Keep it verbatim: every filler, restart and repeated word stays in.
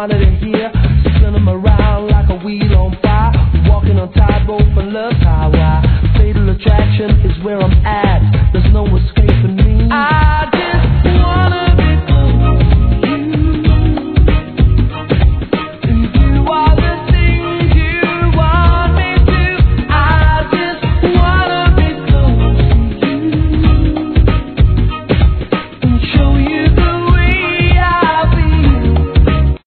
wanted in here. Spin them around like a wheel on fire. Walking on tightrope and love highway. Fatal attraction is where I'm at. There's no escape.